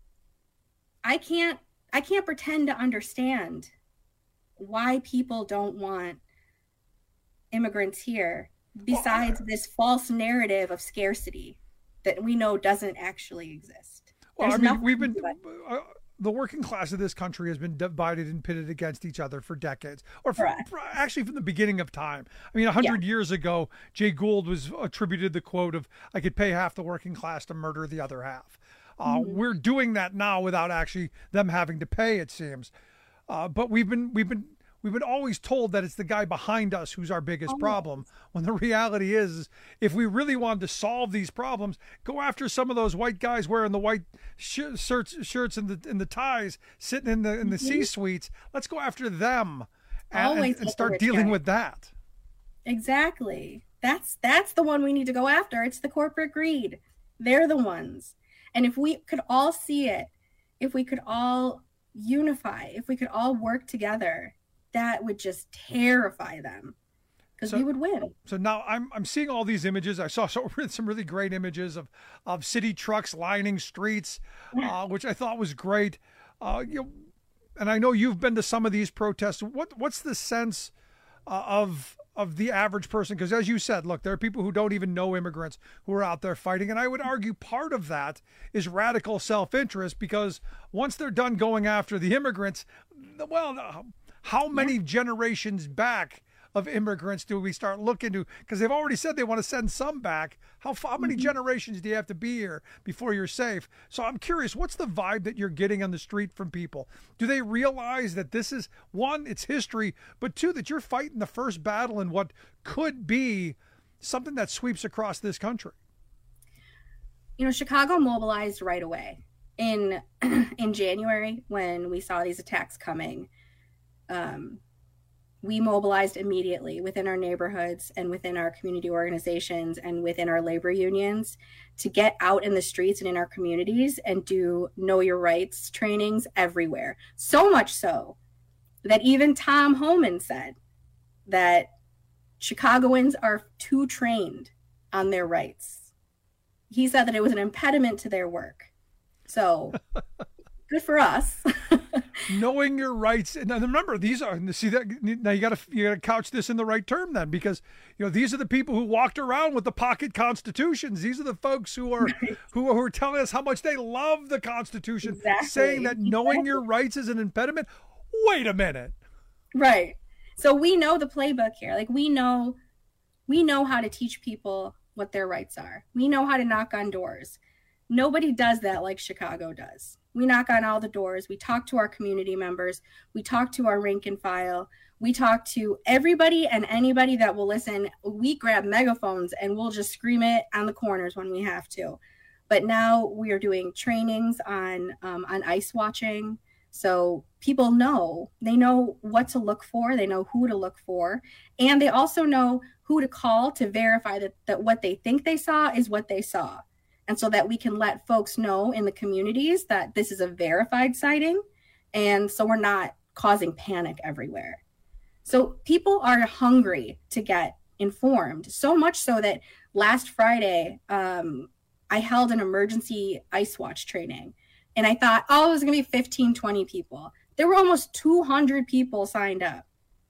I can't I can't pretend to understand why people don't want immigrants here, besides well, this false narrative of scarcity that we know doesn't actually exist. Well, There's I mean, we've been uh, the working class of this country has been divided and pitted against each other for decades, or for, for actually from the beginning of time. I mean, a hundred yeah. years ago, Jay Gould was attributed the quote of, "I could pay half the working class to murder the other half." Uh, mm-hmm. We're doing that now without actually them having to pay, it seems. Uh, but we've been we've been we've been always told that it's the guy behind us who's our biggest oh. problem. When the reality is, is, if we really wanted to solve these problems, go after some of those white guys wearing the white sh- shirts, shirts and the and the ties, sitting in the in the mm-hmm. C-suites. Let's go after them and, and, and start dealing guy. with that. Exactly. That's that's the one we need to go after. It's the corporate greed. They're the ones. And if we could all see it, if we could all unify, if we could all work together, that would just terrify them, because so, we would win. So now I'm I'm seeing all these images. I saw so, some really great images of, of city trucks lining streets, uh, which I thought was great. Uh, you know, and I know you've been to some of these protests. What what's the sense uh, of of the average person? Because as you said, look, there are people who don't even know immigrants who are out there fighting. And I would argue part of that is radical self-interest, because once they're done going after the immigrants, well, how many yeah. generations back of immigrants do we start looking to? Because they've already said they want to send some back. How, how many mm-hmm. generations do you have to be here before you're safe? So I'm curious, what's the vibe that you're getting on the street from people? Do they realize that this is, one, it's history, but two, that you're fighting the first battle in what could be something that sweeps across this country? You know, Chicago mobilized right away. In in January, when we saw these attacks coming, um, we mobilized immediately within our neighborhoods and within our community organizations and within our labor unions to get out in the streets and in our communities and do know your rights trainings everywhere. So much so that even Tom Homan said that Chicagoans are too trained on their rights. He said that it was an impediment to their work. So good for us. Knowing your rights. And remember, these are, see that now you got to, you got to couch this in the right term then, because, you know, these are the people who walked around with the pocket constitutions. These are the folks who are, right. who, who are telling us how much they love the Constitution, exactly. saying that knowing exactly. your rights is an impediment. Wait a minute. Right. So we know the playbook here. Like we know, we know how to teach people what their rights are. We know how to knock on doors. Nobody does that like Chicago does. We knock on all the doors. We talk to our community members. We talk to our rank and file. We talk to everybody and anybody that will listen. We grab megaphones and we'll just scream it on the corners when we have to. But now we are doing trainings on um, on ICE watching. So people know, they know what to look for. They know who to look for. And they also know who to call to verify that, that what they think they saw is what they saw. And so that we can let folks know in the communities that this is a verified sighting. And so we're not causing panic everywhere. So people are hungry to get informed, so much so that last Friday, um, I held an emergency ICE watch training. And I thought, oh, it was going to be fifteen, twenty people. There were almost two hundred people signed up.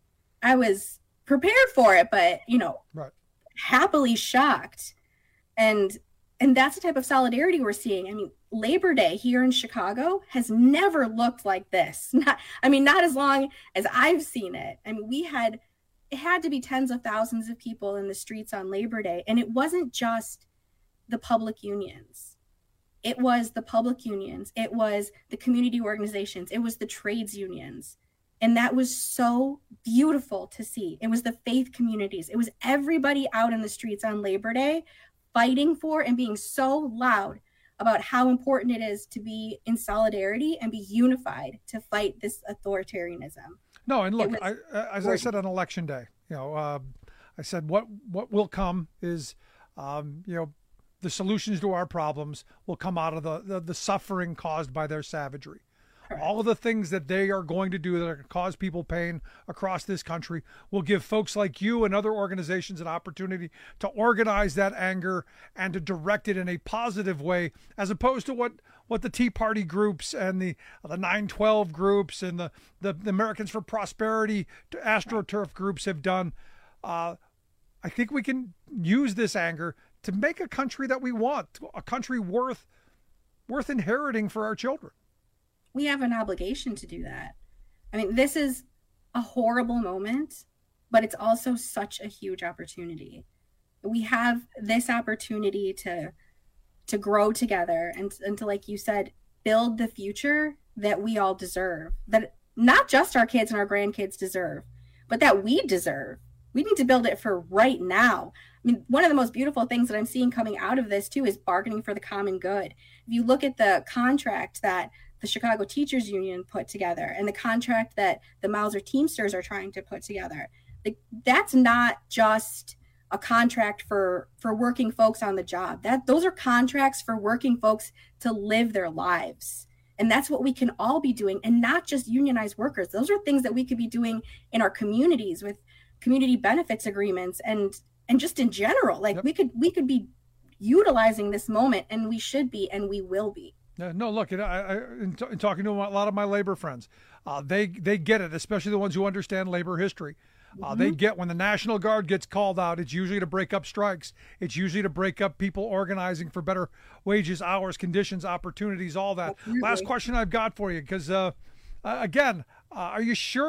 I was prepared for it, but, you know, right. happily shocked. And And that's the type of solidarity we're seeing. I mean, Labor Day here in Chicago has never looked like this. Not, I mean, not as long as I've seen it. I mean, we had, it had to be tens of thousands of people in the streets on Labor Day. And it wasn't just the public unions. It was the public unions. It was the community organizations. It was the trades unions. And that was so beautiful to see. It was the faith communities. It was everybody out in the streets on Labor Day fighting for and being so loud about how important it is to be in solidarity and be unified to fight this authoritarianism. No, and look, I, as important. I said on election day, you know, uh, I said what what will come is, um, you know, the solutions to our problems will come out of the, the, the suffering caused by their savagery. Correct. All of the things that they are going to do that are going to cause people pain across this country will give folks like you and other organizations an opportunity to organize that anger and to direct it in a positive way, as opposed to what, what the Tea Party groups and the the nine twelve groups and the, the, the Americans for Prosperity AstroTurf groups have done. Uh, I think we can use this anger to make a country that we want, a country worth worth inheriting for our children. We have an obligation to do that. I mean, this is a horrible moment, but it's also such a huge opportunity. We have this opportunity to to grow together and, and to, like you said, build the future that we all deserve, that not just our kids and our grandkids deserve, but that we deserve. We need to build it for right now. I mean, one of the most beautiful things that I'm seeing coming out of this, too, is bargaining for the common good. If you look at the contract that the Chicago Teachers Union put together and the contract that the Mauser Teamsters are trying to put together, like, that's not just a contract for, for working folks on the job. That those are contracts for working folks to live their lives. And that's what we can all be doing, and not just unionized workers. Those are things that we could be doing in our communities with community benefits agreements and and just in general. Like, yep. we could we could be utilizing this moment, and we should be, and we will be. No, no look, I, I, in, t- in talking to a lot of my labor friends, uh, they they get it, especially the ones who understand labor history. Uh, mm-hmm. They get when the National Guard gets called out, it's usually to break up strikes. It's usually to break up people organizing for better wages, hours, conditions, opportunities, all that. Absolutely. Last question I've got for you, because, uh, uh, again, uh, are you sure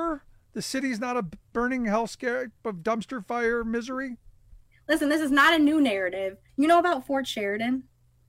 The city's not a burning hellscape of dumpster fire misery? Listen, this is not a new narrative. You know about Fort Sheridan?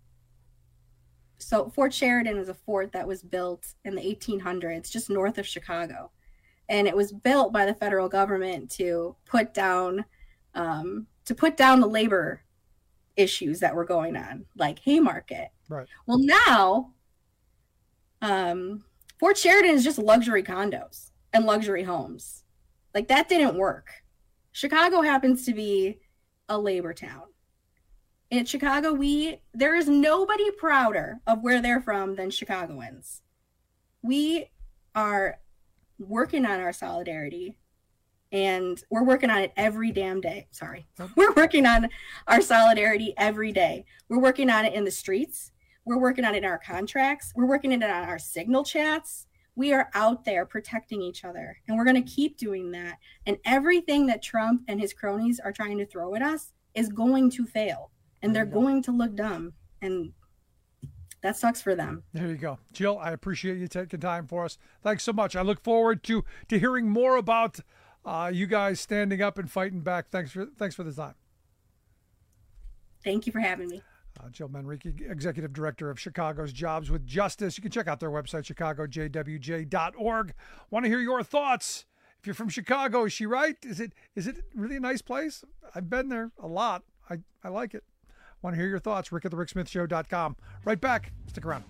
So Fort Sheridan is a fort that was built in the eighteen hundreds, just north of Chicago. And it was built by the federal government to put down, um, to put down the labor issues that were going on, like Haymarket. Right. Well, now, um, Fort Sheridan is just luxury condos and luxury homes. Like, that didn't work. Chicago happens to be a labor town. In Chicago, we there is nobody prouder of where they're from than Chicagoans. We are working on our solidarity, and we're working on it every damn day. Sorry. We're working on our solidarity every day. We're working on it in the streets. We're working on it in our contracts. We're working on it on our signal chats. We are out there protecting each other, and we're going to keep doing that. And everything that Trump and his cronies are trying to throw at us is going to fail, and they're going to look dumb, and that sucks for them. There you go. Jill, I appreciate you taking time for us. Thanks so much. I look forward to to hearing more about uh, you guys standing up and fighting back. Thanks for thanks for the time. Thank you for having me. Uh, Jill Manrique, Executive Director of Chicago's Jobs with Justice. You can check out their website, chicago j w j dot org. Want to hear your thoughts? If you're from Chicago, is she right? Is it is it really a nice place? I've been there a lot. I, I like it. Want to hear your thoughts? Rick at the Rick Smith Show dot com. Right back. Stick around.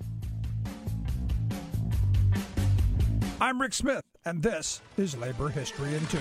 I'm Rick Smith, and this is Labor History in Two.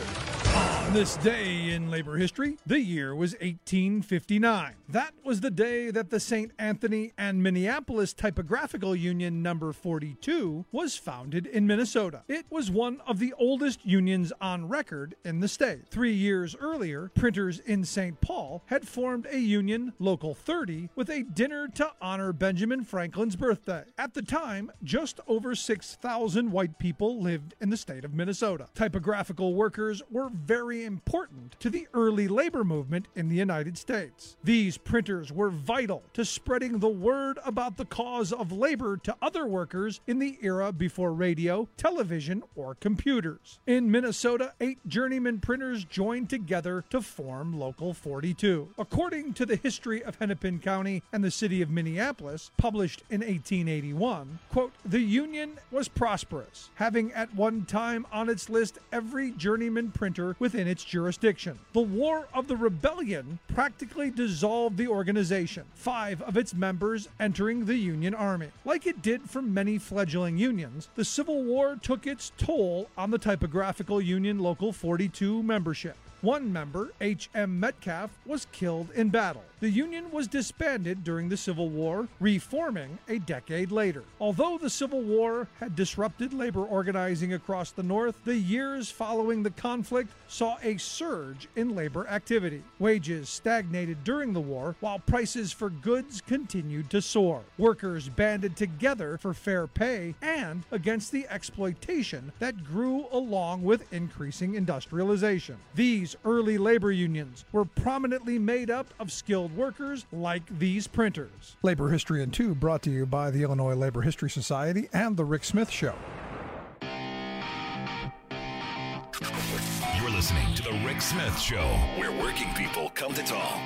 On this day in labor history, the year was eighteen fifty-nine. That was the day that the Saint Anthony and Minneapolis Typographical Union number forty-two was founded in Minnesota. It was one of the oldest unions on record in the state. Three years earlier, printers in Saint Paul had formed a union, Local thirty, with a dinner to honor Benjamin Franklin's birthday. At the time, just over six thousand white people lived in the state of Minnesota. Typographical workers were very important to the early labor movement in the United States. These printers were vital to spreading the word about the cause of labor to other workers in the era before radio, television, or computers. In Minnesota, eight journeyman printers joined together to form Local forty-two. According to the History of Hennepin County and the City of Minneapolis, published in eighteen eighty-one, quote, the union was prosperous, having at one time on its list every journeyman printer within its jurisdiction. The War of the Rebellion practically dissolved the organization, five of its members entering the Union Army. Like it did for many fledgling unions, the Civil War took its toll on the Typographical Union Local forty-two membership. One member, H M Metcalf, was killed in battle. The union was disbanded during the Civil War, reforming a decade later. Although the Civil War had disrupted labor organizing across the North, the years following the conflict saw a surge in labor activity. Wages stagnated during the war, while prices for goods continued to soar. Workers banded together for fair pay and against the exploitation that grew along with increasing industrialization. These early labor unions were prominently made up of skilled workers like these printers. Labor History in Two brought to you by the Illinois Labor History Society and The Rick Smith Show. You're listening to The Rick Smith Show, where working people come to talk.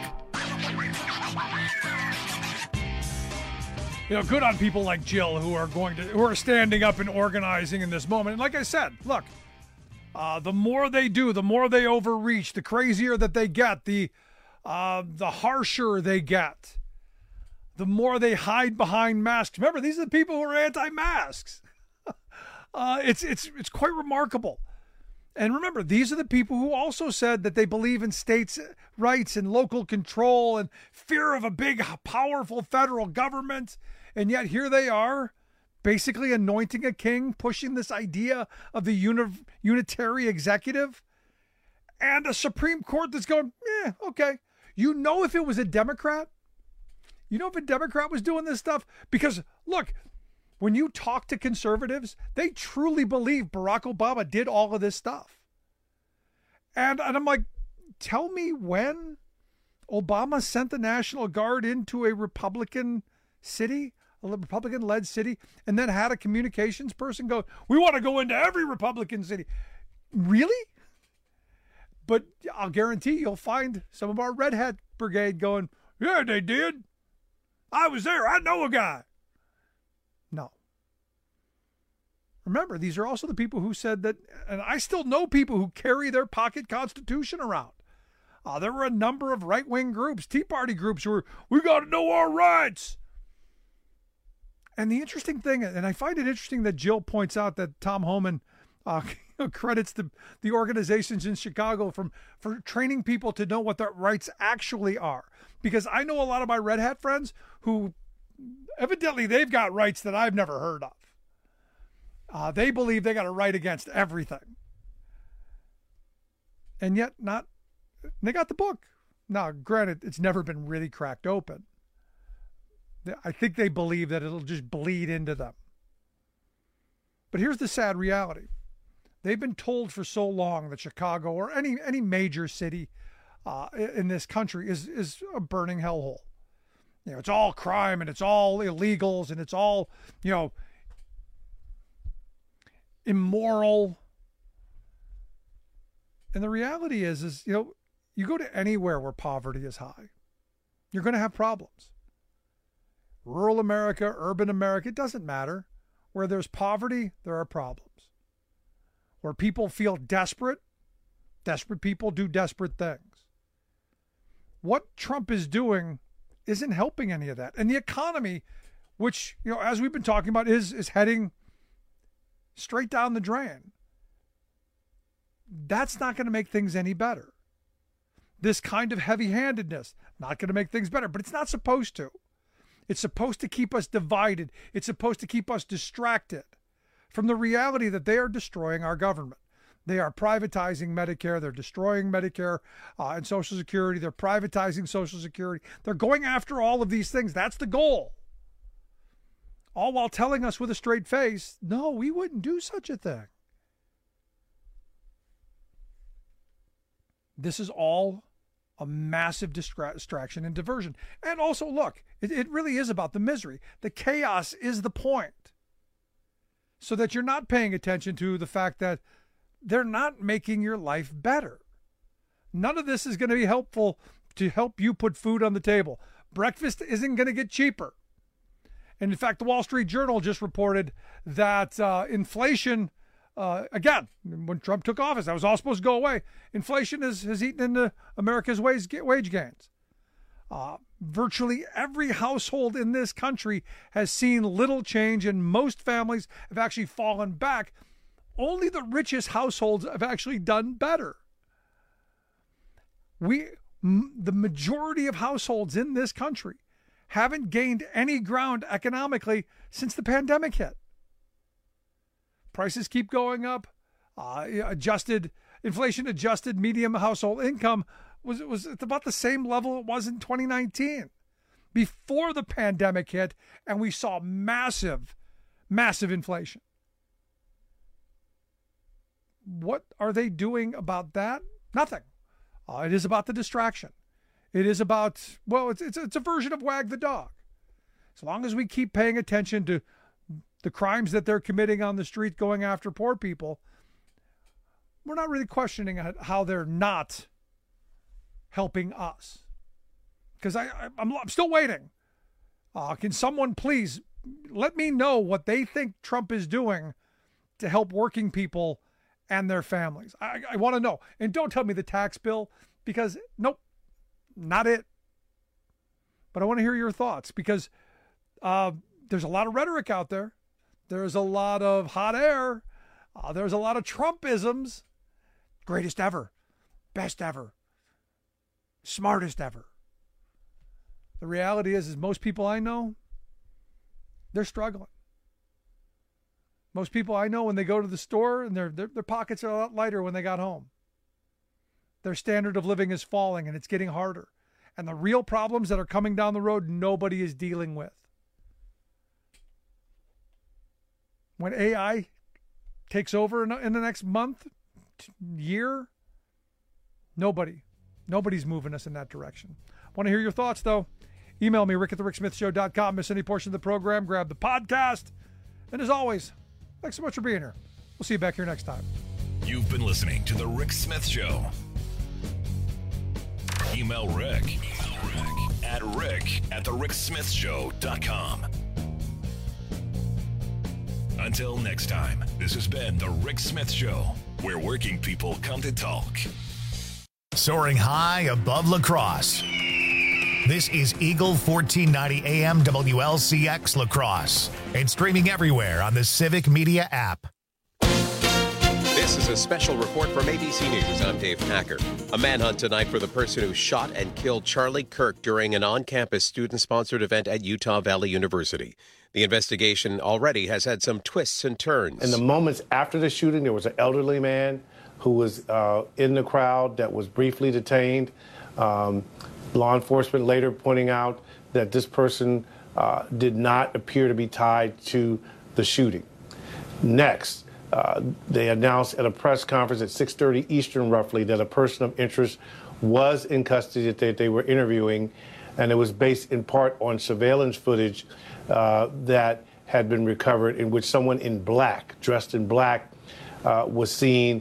You know, good on people like Jill who are going to, who are standing up and organizing in this moment. And like I said, look, Uh, the more they do, the more they overreach, the crazier that they get, the uh, the harsher they get, the more they hide behind masks. Remember, these are the people who are anti-masks. uh, it's it's it's quite remarkable. And remember, these are the people who also said that they believe in states' rights and local control and fear of a big, powerful federal government. And yet here they are, basically anointing a king, pushing this idea of the uni- unitary executive, and a Supreme Court that's going, yeah, okay. You know, if it was a Democrat, you know, if a Democrat was doing this stuff, because look, when you talk to conservatives, they truly believe Barack Obama did all of this stuff. And, and I'm like, tell me when Obama sent the National Guard into a Republican city, a Republican-led city, and then had a communications person go, we want to go into every Republican city. Really? But I'll guarantee you'll find some of our Red Hat Brigade going, yeah, they did. I was there. I know a guy. No. Remember, these are also the people who said that, and I still know people who carry their pocket constitution around. Uh, there were a number of right-wing groups, Tea Party groups, who were, we got to know our rights. And the interesting thing, and I find it interesting that Jill points out that Tom Homan uh, credits the, the organizations in Chicago from for training people to know what their rights actually are. Because I know a lot of my Red Hat friends who evidently they've got rights that I've never heard of. Uh, they believe they got a right against everything. And yet not, they got the book. Now, granted, it's never been really cracked open. I think they believe that it'll just bleed into them. But here's the sad reality. They've been told for so long that Chicago or any any major city uh, in this country is, is a burning hellhole. You know, it's all crime and it's all illegals and it's all, you know, immoral. And the reality is, is, you know, you go to anywhere where poverty is high, you're going to have problems. Rural America, urban America, it doesn't matter. Where there's poverty, there are problems. Where people feel desperate, desperate people do desperate things. What Trump is doing isn't helping any of that. And the economy, which, you know, as we've been talking about, is is heading straight down the drain. That's not going to make things any better. This kind of heavy-handedness, not going to make things better, but it's not supposed to. It's supposed to keep us divided. It's supposed to keep us distracted from the reality that they are destroying our government. They are privatizing Medicare. They're destroying Medicare uh, and Social Security. They're privatizing Social Security. They're going after all of these things. That's the goal. All while telling us with a straight face, no, we wouldn't do such a thing. This is all a massive distra- distraction and diversion. And also, look, it, it really is about the misery. The chaos is the point. So that you're not paying attention to the fact that they're not making your life better. None of this is going to be helpful to help you put food on the table. Breakfast isn't going to get cheaper. And in fact, the Wall Street Journal just reported that uh, inflation, uh, again, when Trump took office, that was all supposed to go away. Inflation has, has eaten into America's wage, wage gains. Uh, virtually every household in this country has seen little change, and most families have actually fallen back. Only the richest households have actually done better. We, m- the majority of households in this country haven't gained any ground economically since the pandemic hit. Prices keep going up. Uh, adjusted, inflation-adjusted median household income was was at about the same level it was in twenty nineteen, before the pandemic hit, and we saw massive, massive inflation. What are they doing about that? Nothing. Uh, it is about the distraction. It is about, well, it's, it's it's a version of wag the dog. As long as we keep paying attention to the crimes that they're committing on the street, going after poor people, we're not really questioning how they're not helping us. Because I, I, I'm, I'm still waiting. Uh, can someone please let me know what they think Trump is doing to help working people and their families? I, I want to know. And don't tell me the tax bill, because nope, not it. But I want to hear your thoughts, because uh, there's a lot of rhetoric out there. There's a lot of hot air. Uh, there's a lot of Trumpisms. Greatest ever. Best ever. Smartest ever. The reality is, is most people I know, they're struggling. Most people I know, when they go to the store, and their, their their pockets are a lot lighter when they got home. Their standard of living is falling, and it's getting harder. And the real problems that are coming down the road, nobody is dealing with. When A I takes over in, in the next month, year, nobody, nobody's moving us in that direction. Want to hear your thoughts, though? Email me, rick at the rick smith show dot com. Miss any portion of the program, grab the podcast. And as always, thanks so much for being here. We'll see you back here next time. You've been listening to The Rick Smith Show. Email Rick, Email Rick at rick at the rick smith show dot com. Until next time, this has been The Rick Smith Show, where working people come to talk. Soaring high above La Crosse. This is Eagle fourteen ninety A M W L C X La Crosse and streaming everywhere on the Civic Media app. This is a special report from A B C News. I'm Dave Packer. A manhunt tonight for the person who shot and killed Charlie Kirk during an on-campus student-sponsored event at Utah Valley University. The investigation already has had some twists and turns. In the moments after the shooting, there was an elderly man who was uh, in the crowd that was briefly detained. Um, law enforcement later pointing out that this person uh, did not appear to be tied to the shooting. Next, Uh, they announced at a press conference at six thirty Eastern, roughly, that a person of interest was in custody that they, they were interviewing, and it was based in part on surveillance footage uh, that had been recovered in which someone in black, dressed in black, uh, was seen